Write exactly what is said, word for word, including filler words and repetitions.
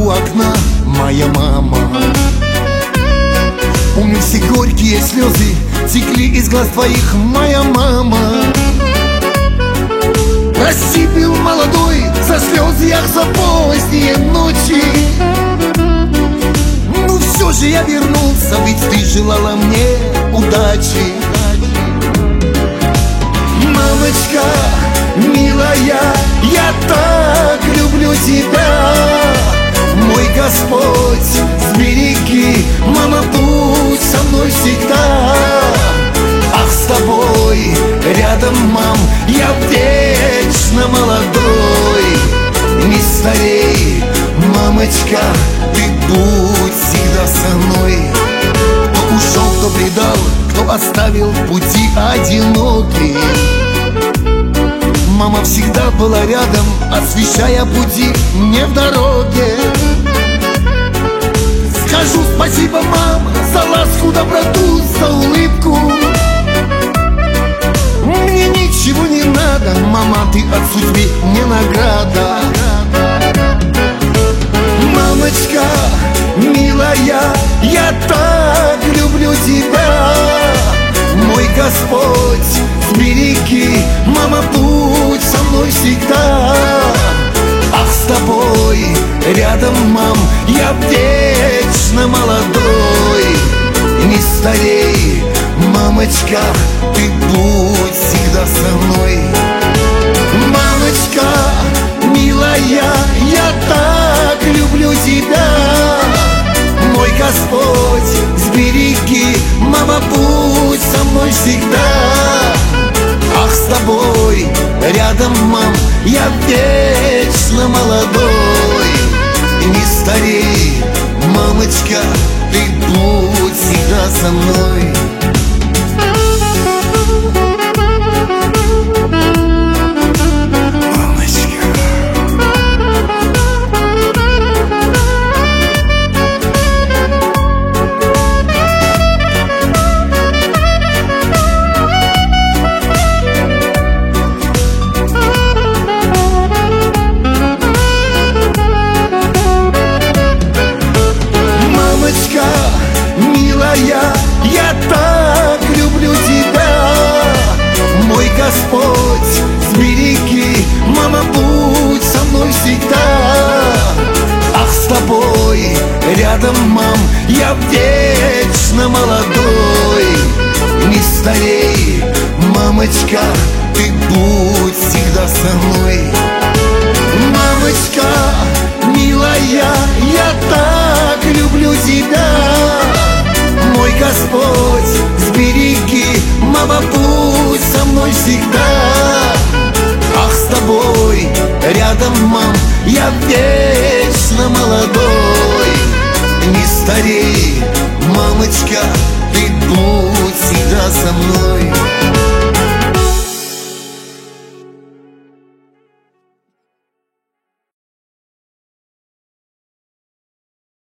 у окна моя мама. Помню, все горькие слезы текли из глаз твоих, моя мама. Прости, был молодой, за слезы ях, за поздние ночи. Ну все же я вернулся, ведь ты желала мне удачи. Мамочка, милая, я так люблю тебя. Мой Господь, сбереги, мама, будь со мной всегда. Ах, с тобой рядом, мам, я вечно молодой. Не старей, мамочка, ты будь всегда со мной. Кто ушел, кто предал, кто оставил в пути одинокий, мама всегда была рядом, освещая пути мне в дороге. Скажу спасибо, мама, за ласку, доброту, за улыбку. Мне ничего не надо, мама, ты от судьбы мне награда. Мамочка, милая, я так люблю тебя. Мой Господь, сбереги, мама, будь со мной всегда. Ах, с тобой рядом, мам, я вечно молодой. Не старей, мамочка, ты будь всегда со мной. Мамочка, милая, я так люблю тебя. Мой Господь, сбереги, мама, будь со мной всегда. Ах, с тобой рядом, мам, я вечно молодой. Не старей, мамочка, ты будь всегда со мной. Я так люблю тебя. Мой Господь, сбереги, мама, будь со мной всегда. Ах, с тобой рядом, мам, я вечно молодой. Не старей, мамочка, ты будь всегда со мной. Мамочка, милая, я так люблю тебя. Мой Господь, сбереги, мама, будь со мной всегда. Ах, с тобой рядом, мам, я вечно молодой. Не старей, мамочка, ты будь всегда со мной.